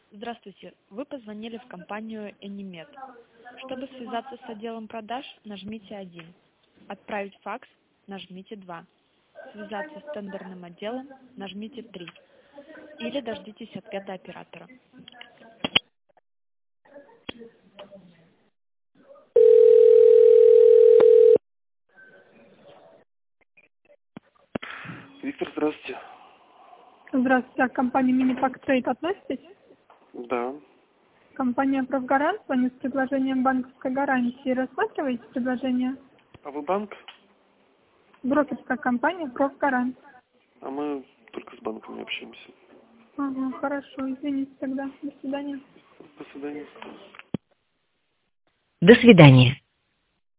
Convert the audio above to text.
Здравствуйте, вы позвонили в компанию Энимед. Чтобы связаться с отделом продаж, нажмите 1. Отправить факс, нажмите 2. Связаться с тендерным отделом, нажмите 3. Или дождитесь ответа оператора. Виктор, здравствуйте. Здравствуйте, а к компании Минипак Трейд относитесь? Да. Компания Профгарант звонит с предложением банковской гарантии. Рассматриваете предложение? А вы банк? Брокерская компания Профгарант. А мы только с банком не общаемся. Ага, хорошо, извините тогда. До свидания. До свидания. До свидания.